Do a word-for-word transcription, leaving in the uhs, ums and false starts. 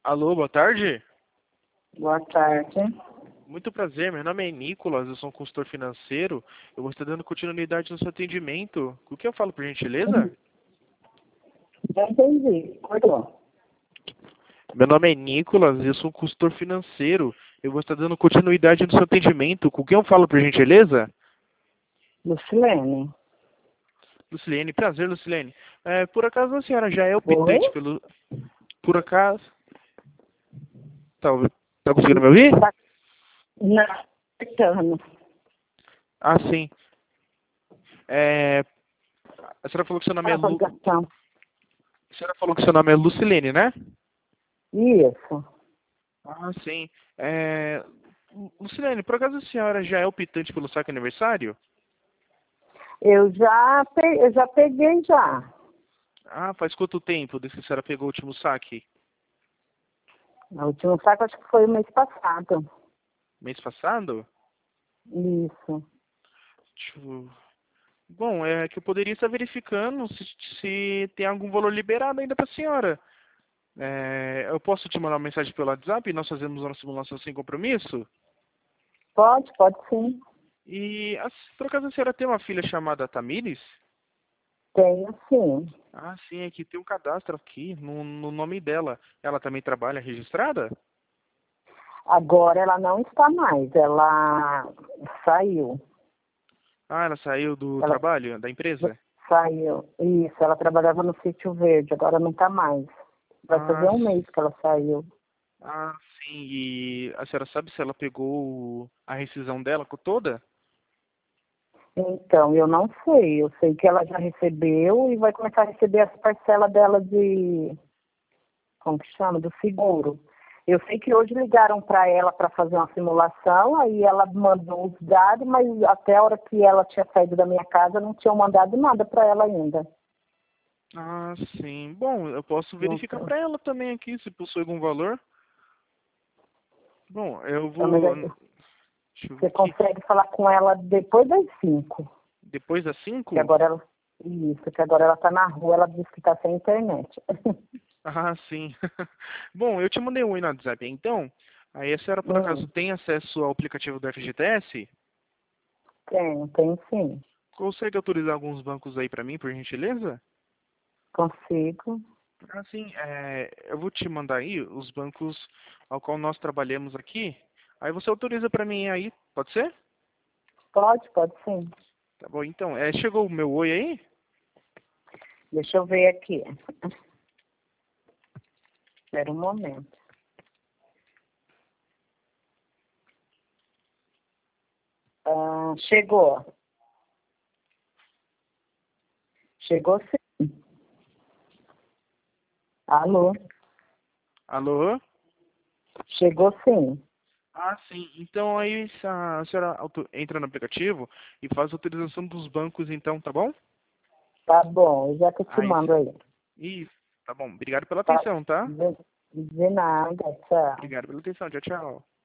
Alô, boa tarde. Boa tarde. Muito prazer, meu nome é Nicolas, eu sou um consultor financeiro. Eu vou estar dando continuidade no seu atendimento. O que eu falo, por gentileza? Já entendi. Cortou. Meu nome é Nicolas, eu sou um consultor financeiro. Eu vou estar dando continuidade no seu atendimento. Com quem eu falo, por gentileza? Lucilene. Lucilene, prazer, Lucilene. É, por acaso a senhora já é Oi? optante pelo... Por acaso... Tá, tá conseguindo me ouvir? Tá... Não, cortando. Ah, sim. É... A senhora falou que seu nome é Para a Lu... ligação. A senhora falou que seu nome é Lucilene, né? Isso. Ah, sim. É... Lucilene, por acaso a senhora já é optante pelo saque aniversário? Eu já, pe... eu já peguei já. Ah, faz quanto tempo desde que a senhora pegou o último saque? O último saco acho que foi o mês passado. Mês passado? Isso. Deixa eu- Bom, é que eu poderia estar verificando se, se tem algum valor liberado ainda para a senhora. É, eu posso te mandar uma mensagem pelo WhatsApp e nós fazemos uma simulação sem compromisso? Pode, pode sim. E, a- por acaso a senhora tem uma filha chamada Tamires? Tenho sim. Ah, sim, aqui tem um cadastro aqui no, no nome dela. Ela também trabalha registrada? Agora ela não está mais. Ela saiu. Ah, ela saiu do Ela trabalho, da empresa? saiu. Isso, ela trabalhava no Sítio Verde, agora não está mais. Vai Ah, fazer um s- mês que ela saiu. ah, sim. E a senhora sabe se ela pegou a rescisão dela com toda? Então, eu não sei. Eu sei que ela já recebeu e vai começar a receber as parcelas dela de, como que chama? Do seguro. Eu sei que hoje ligaram para ela para fazer uma simulação, aí ela mandou os dados, mas até a hora que ela tinha saído da minha casa não tinham mandado nada para ela ainda. Ah, sim. Bom, eu posso Não verificar sei. para ela também aqui se possui algum valor. Bom, eu Então, mas vou. aí Deixa eu ver você aqui. consegue falar com ela depois das cinco. Depois das Que cinco? agora ela. Isso, que agora ela está na rua, ela disse que está sem internet. Ah, sim. Bom, eu te mandei um oi no WhatsApp, então. Aí a senhora, por acaso, hum, tem acesso ao aplicativo do F G T S? tenho, tenho sim. Consegue autorizar alguns bancos aí para mim, por gentileza? Consigo. Ah, sim. É, eu vou te mandar aí os bancos ao qual nós trabalhamos aqui. Aí você autoriza para mim aí, pode ser? Pode, pode sim. Tá bom, então. É, chegou o meu oi aí? Deixa eu ver aqui. Espera um momento. Ah, chegou. Chegou sim. Alô? Alô? Chegou sim. Ah, sim. Então aí a senhora auto- entra no aplicativo e faz a autorização dos bancos, então, tá bom? Tá bom, eu já que eu te Aí, mando aí. isso. Tá bom. Obrigado pela Tá? atenção, tá? De, de nada, tchau. Obrigado pela atenção. Tchau, tchau.